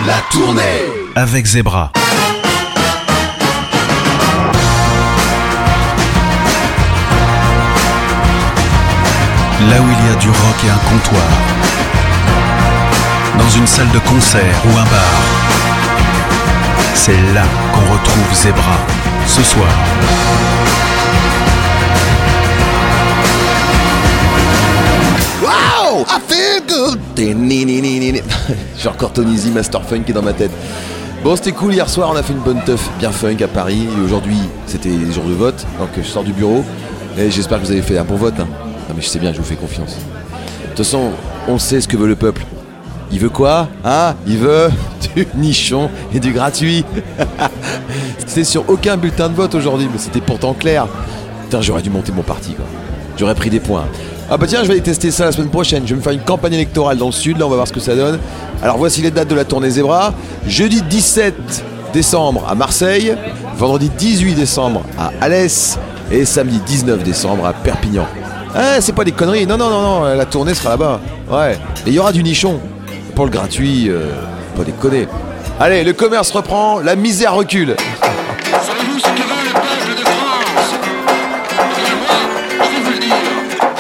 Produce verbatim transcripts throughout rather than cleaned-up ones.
La tournée avec Zebra. Là où il y a du rock et un comptoir, dans une salle de concert ou un bar, c'est là qu'on retrouve Zebra ce soir. Wow, I feel good. J'ai encore Tony Z, Master Funk qui est dans ma tête. Bon, c'était cool, hier soir on a fait une bonne teuf bien funk à Paris. Et aujourd'hui c'était jour de vote, donc je sors du bureau. Et j'espère que vous avez fait un bon vote, hein. Non mais je sais bien, je vous fais confiance. De toute façon, on sait ce que veut le peuple. Il veut quoi? Ah, il veut du nichon et du gratuit. C'est sur aucun bulletin de vote aujourd'hui, mais c'était pourtant clair. Putain, j'aurais dû monter mon parti, quoi. J'aurais pris des points. Ah bah tiens, je vais aller tester ça la semaine prochaine. Je vais me faire une campagne électorale dans le sud, là on va voir ce que ça donne. Alors voici les dates de la tournée Zebra. Jeudi dix-sept décembre à Marseille, vendredi dix-huit décembre à Alès et samedi dix-neuf décembre à Perpignan. Ah, c'est pas des conneries, non, non, non, non, la tournée sera là-bas. Ouais, et il y aura du nichon. Pour le gratuit, euh, pas déconner. Allez, le commerce reprend, la misère recule. Savez-vous ce que veut le peuple de France? Et moi, je vais vous le dire.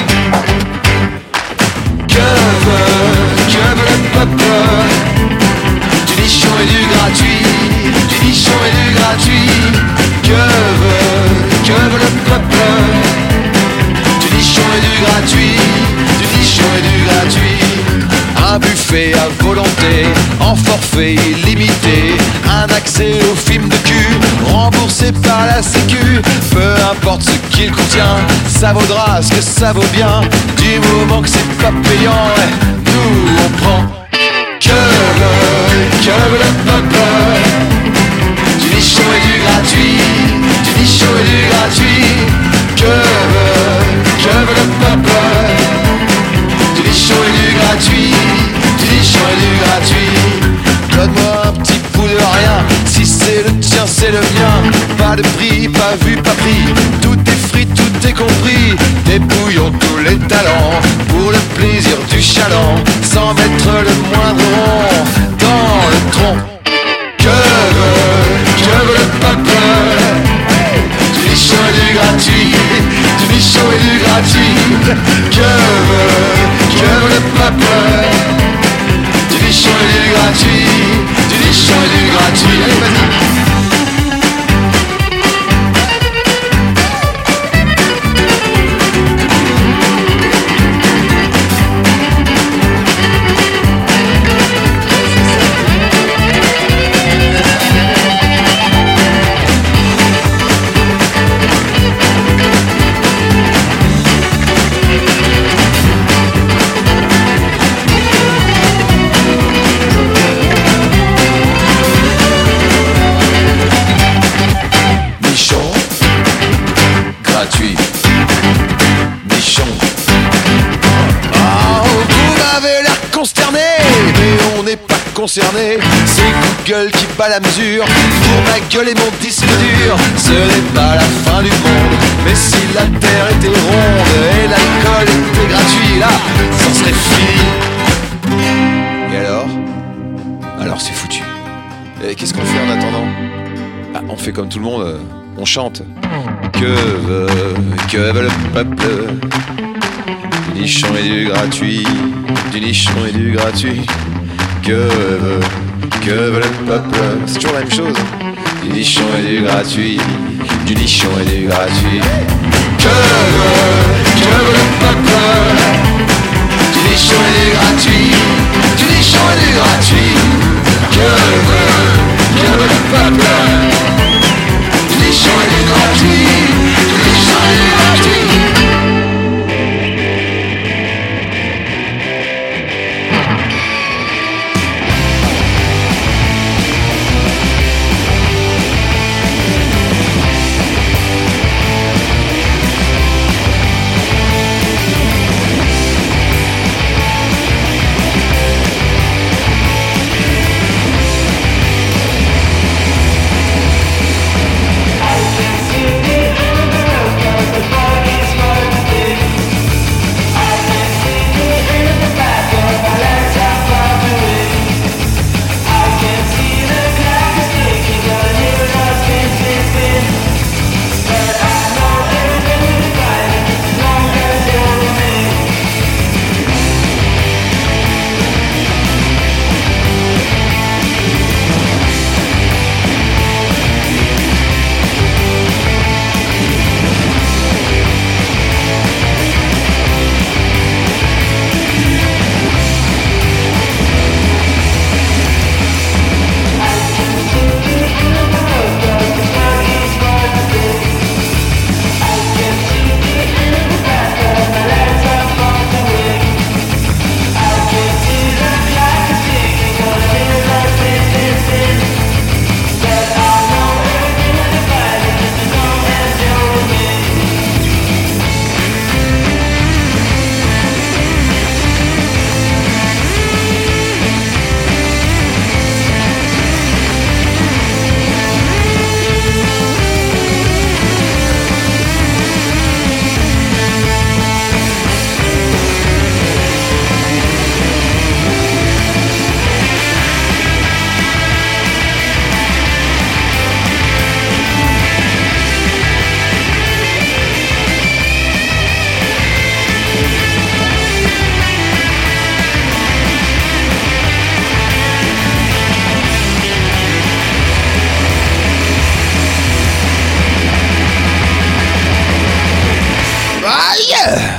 Que veut, que veut le peuple? Du nichon et du gratuit, du nichon et du gratuit. Que veut, que veut le peuple? Du nichon et du gratuit, du nichon et du gratuit. Un buffet à volonté, en forfait illimité. Un accès au film de cul, remboursé par la sécu. Peu importe ce qu'il contient, ça vaudra ce que ça vaut bien. Du moment que c'est pas payant, ouais, nous on prend. Que veut, que veut le peuple? Du nichon et du gratuit, du nichon et du gratuit. Que veut, que veut le peuple? Du nichon et du gratuit, du nichon et du gratuit. Donne-moi un petit bout de rien, si c'est le tien c'est le mien. Pas de prix, pas vu, pas pris, tout est frit, tout est compris. Débrouillons tous les talents, pour le plaisir du chaland, sans mettre le moindre rond dans le tronc. Que veut, que veut le peuple? Du nichon et du gratuit, du nichon et du gratuit. Que veut, que veut le peuple? Du nichon et du gratuit, du nichon et du gratuit. Allez, vas-y. Concerné, c'est Google qui bat la mesure pour ma gueule et mon disque dur. Ce n'est pas la fin du monde, mais si la terre était ronde et l'alcool était gratuit, là, ça serait fini. Et alors? Alors c'est foutu. Et qu'est-ce qu'on fait en attendant? Ah, on fait comme tout le monde, euh, on chante. Que veut, que veut le peuple? Du nichon et du gratuit, du nichon et du gratuit. Que veut, que veut le peuple? C'est toujours la même chose. Du nichon et du gratuit, du nichon et du gratuit. Que veut, que veut le peuple? Du nichon et du gratuit, du nichon et du gratuit. Que veut, que veut le peuple? Du nichon et du gratuit, du nichon et du gratuit.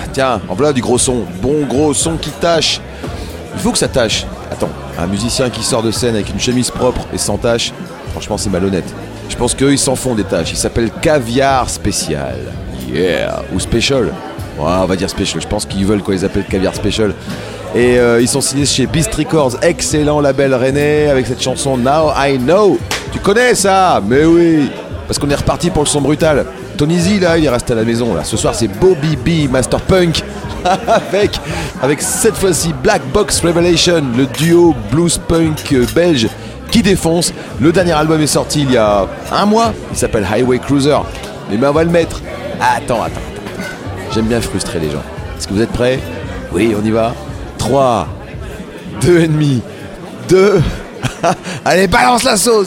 tiens, en voilà du gros son. Bon gros son qui tâche. Il faut que ça tâche. Attends, un musicien qui sort de scène avec une chemise propre et sans tâche, franchement c'est malhonnête. Je pense qu'eux ils s'en font des tâches. Il s'appelle Caviar Spécial. Yeah. Ou Special. Ouais, on va dire Special. Je pense qu'ils veulent qu'on les appelle Caviar Special. Et euh, ils sont signés chez Beast Records, excellent label rennais, avec cette chanson Now I Know. Tu connais ça? Mais oui. Parce qu'on est reparti pour le son brutal. Tony Z là, il est resté à la maison là. Ce soir c'est Bobby B, Master Punk. avec, avec cette fois-ci Black Box Revelation, le duo blues punk belge qui défonce. Le dernier album est sorti il y a un mois. Il s'appelle Highway Cruiser. Mais ben on va le mettre. Attends, attends, attends. J'aime bien frustrer les gens. Est-ce que vous êtes prêts? Oui, on y va. trois, deux et demi, deux. Allez, balance la sauce.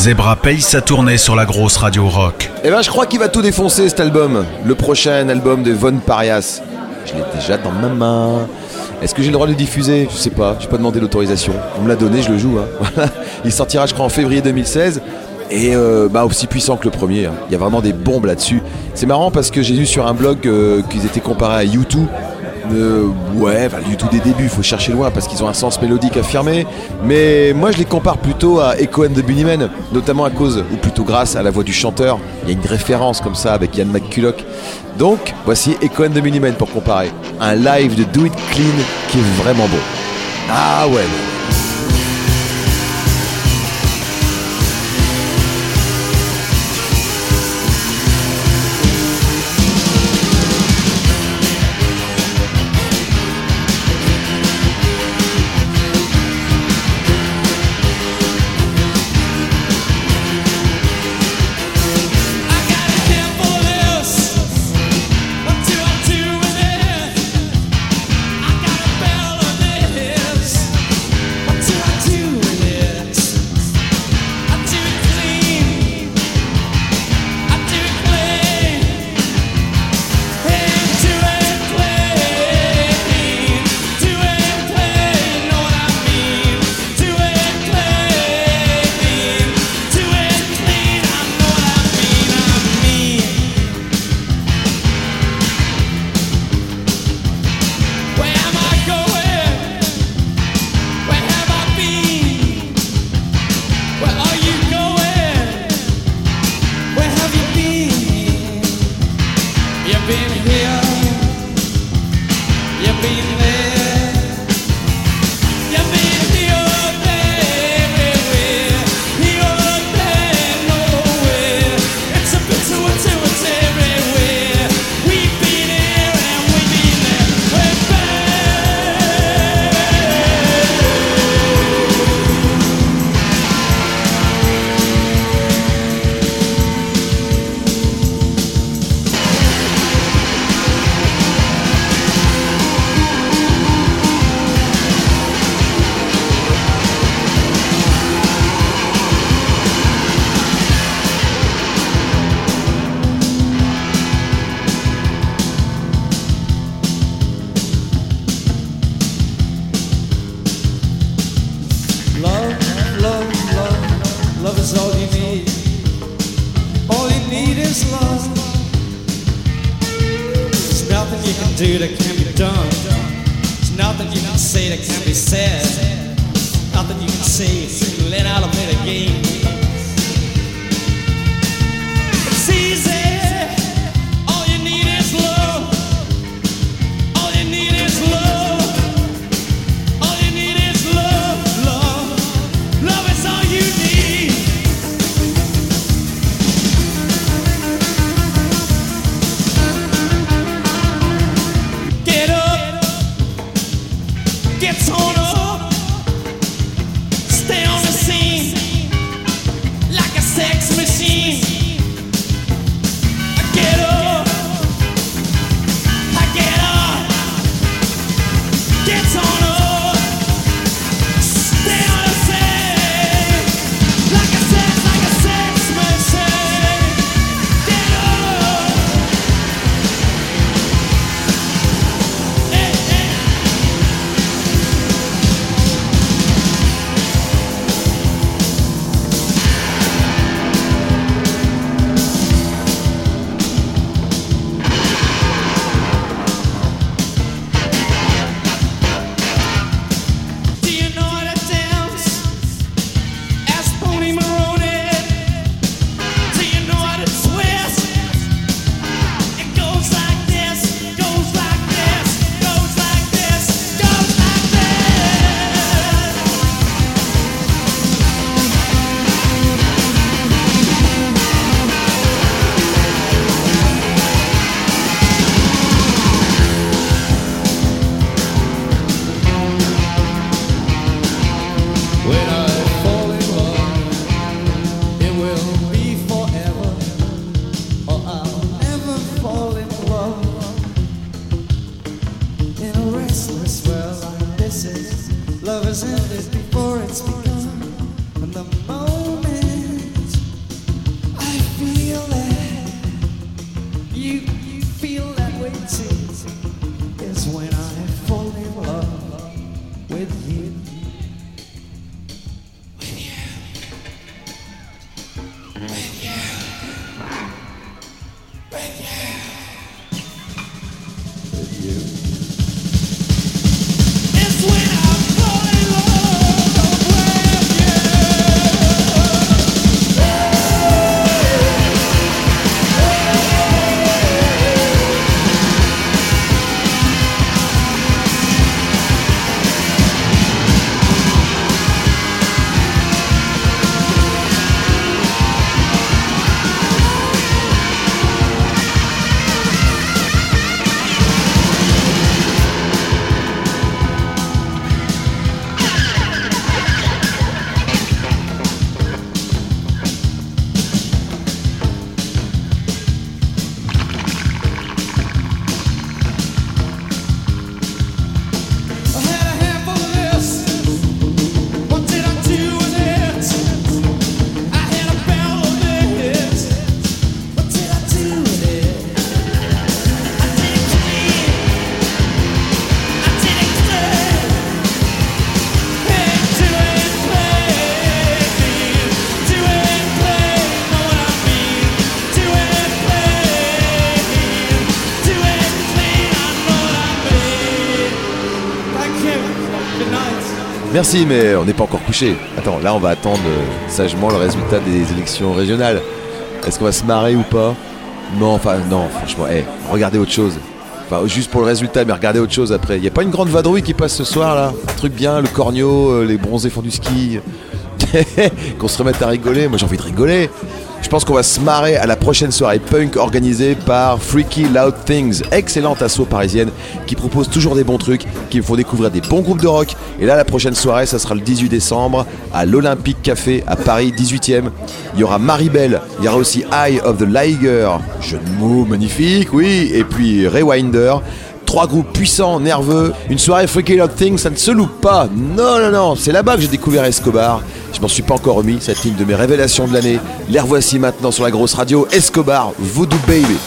Zebra paye sa tournée sur la grosse radio rock. Eh ben je crois qu'il va tout défoncer cet album. Le prochain album de Von Parias. Je l'ai déjà dans ma main. Est-ce que j'ai le droit de le diffuser? Je sais pas, j'ai pas demandé l'autorisation. On me l'a donné, je le joue. Hein. Voilà. Il sortira je crois en février deux mille seize. Et euh, bah aussi puissant que le premier. Hein. Il y a vraiment des bombes là-dessus. C'est marrant parce que j'ai vu sur un blog euh, qu'ils étaient comparés à U deux. Euh, ouais, enfin, du tout des débuts, il faut chercher loin parce qu'ils ont un sens mélodique affirmé. Mais moi je les compare plutôt à Echo and the Bunnymen, notamment à cause, ou plutôt grâce à la voix du chanteur. Il y a une référence comme ça avec Ian McCulloch. Donc voici Echo and the Bunnymen pour comparer. Un live de Do It Clean qui est vraiment bon. Ah ouais. Merci, mais on n'est pas encore couché. Attends, là on va attendre euh, sagement le résultat des élections régionales. Est-ce qu'on va se marrer ou pas? Non, enfin non, franchement, hey, regardez autre chose. Enfin, juste pour le résultat, mais regardez autre chose après. Y a pas une grande vadrouille qui passe ce soir là? Un truc bien, le corneau, euh, les bronzés font du ski. Qu'on se remette à rigoler. Moi j'ai envie de rigoler. Je pense qu'on va se marrer à la prochaine soirée punk organisée par Freaky Loud Things, excellente asso parisienne qui propose toujours des bons trucs, qui me font découvrir des bons groupes de rock. Et là, la prochaine soirée, ça sera le dix-huit décembre à l'Olympique Café à Paris, dix-huitième. Il y aura Maribel, il y aura aussi Eye of the Liger, jeu de mots magnifique, oui, et puis Rewinder. Trois groupes puissants, nerveux. Une soirée Freaky Loud Things, ça ne se loupe pas. Non, non, non, c'est là-bas que j'ai découvert Escobar. Je m'en suis pas encore remis, cette ligne de mes révélations de l'année. Les revoici maintenant sur la grosse radio. Escobar, Voodoo Baby.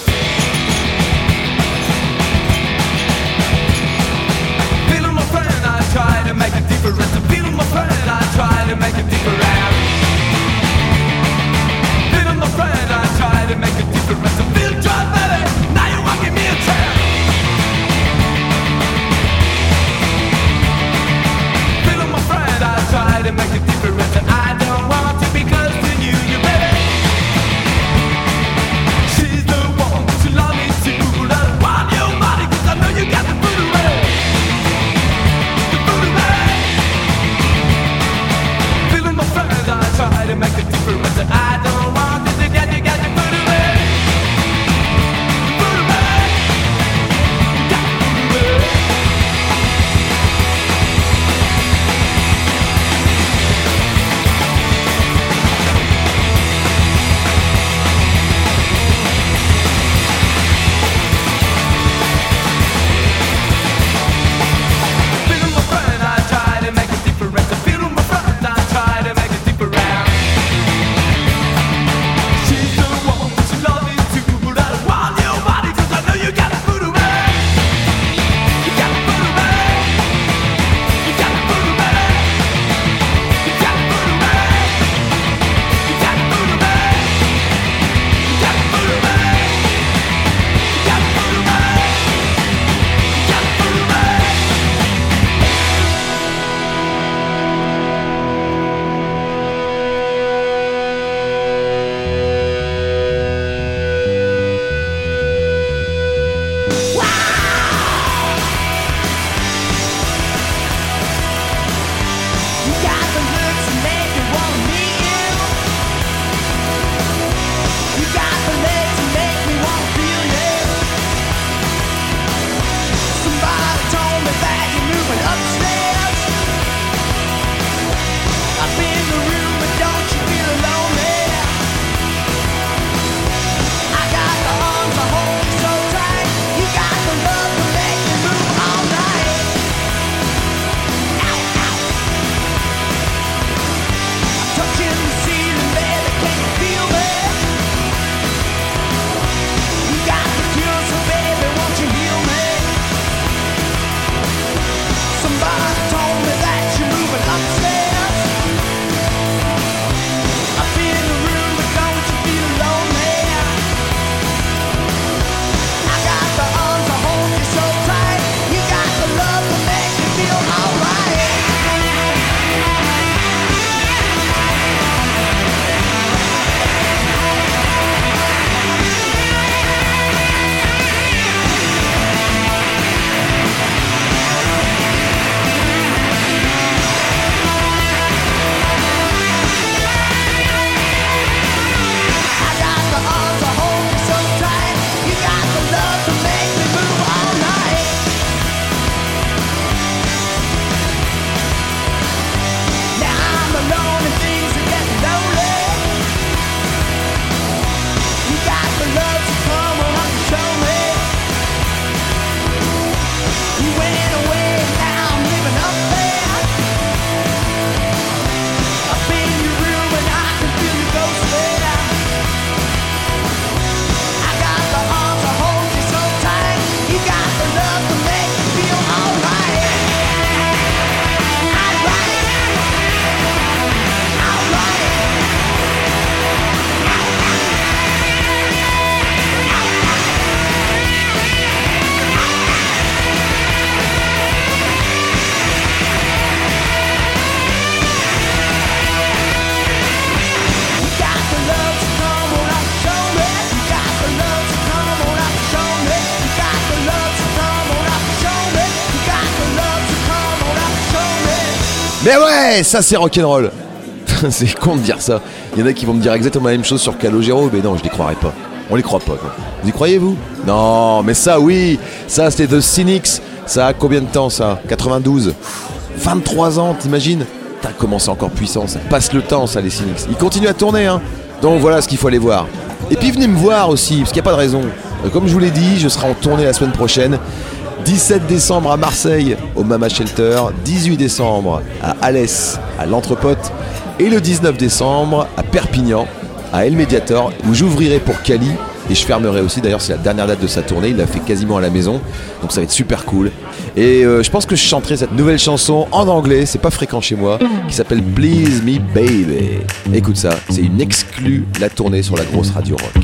Mais ouais, ça c'est rock'n'roll. C'est con de dire ça. Il y en a qui vont me dire exactement la même chose sur Calogero, mais non, je les croirais pas. On les croit pas, quoi. Vous y croyez, vous? Non, mais ça, oui. Ça, c'était The Cynics. Ça a combien de temps, ça? quatre-vingt-douze. vingt-trois ans, t'imagines? T'as commencé encore puissant, ça passe le temps, ça, les Cynics. Ils continuent à tourner, hein. Donc voilà ce qu'il faut aller voir. Et puis venez me voir aussi, parce qu'il n'y a pas de raison. Comme je vous l'ai dit, je serai en tournée la semaine prochaine. dix-sept décembre à Marseille, au Mama Shelter. dix-huit décembre à Alès, à l'Entrepote. Et le dix-neuf décembre à Perpignan, à El Mediator, où j'ouvrirai pour Kali. Et je fermerai aussi, d'ailleurs c'est la dernière date de sa tournée, il l'a fait quasiment à la maison, donc ça va être super cool. Et euh, je pense que je chanterai cette nouvelle chanson en anglais, c'est pas fréquent chez moi, qui s'appelle Please Me Baby. Écoute ça, c'est une exclue de la tournée sur la grosse radio rock.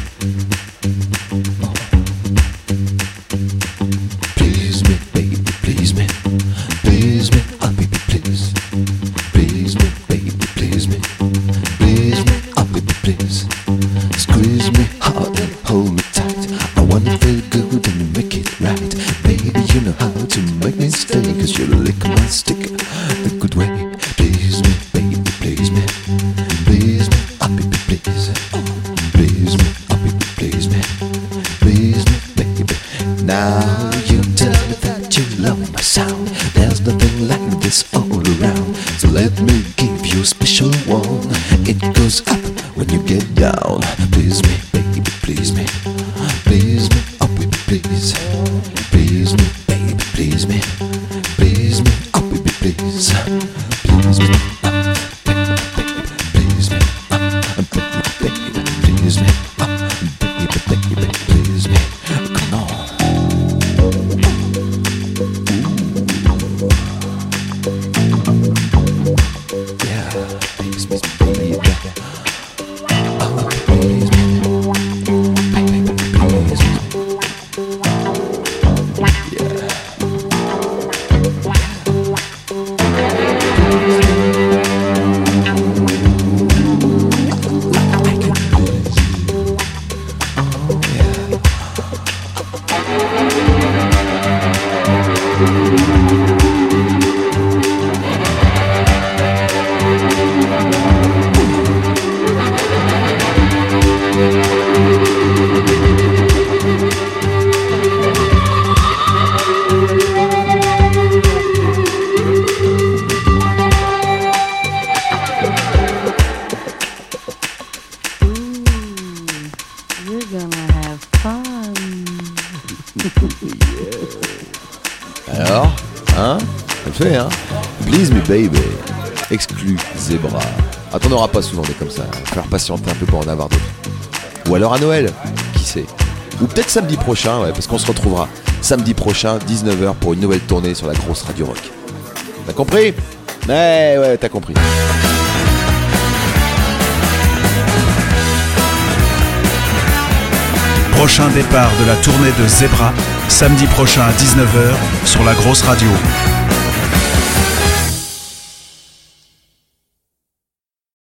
Please me, baby, please me. Please me, oh baby, please. Please me, baby, please me. Please me, oh baby, please. Squeeze me hard and hold me tight. I wanna feel good and make it right. Baby, you know how to make me stay, 'cause you lick my stick the good way. Please me, baby, please me. Please me, oh baby, please. Please me, oh baby, please me. Please me, baby. Now you tell me that you love my sound. There's nothing like this all around. So let me give you a special one. It goes up when you get down. Please me, baby, please me. Please me, oh baby, please. Please me, baby, please me. Please me, oh baby, please. Please me, oh, baby, please me. Oh, baby, baby, please me. Oh, baby, baby, please me. Come on. Yeah, please me, baby. Oh, please me. Baby, please me. You're gonna have fun. Alors, hein? Ça le fait, hein? Please me baby. Exclu Zebra. Ah, t'en auras pas souvent des comme ça. Il va falloir patienter un peu pour en avoir d'autres. Ou alors à Noël, qui sait? Ou peut-être samedi prochain, ouais, parce qu'on se retrouvera samedi prochain, dix-neuf heures, pour une nouvelle tournée sur la grosse radio rock. T'as compris? Ouais, ouais, t'as compris. Prochain départ de la tournée de Zebra, samedi prochain à dix-neuf heures sur la grosse radio.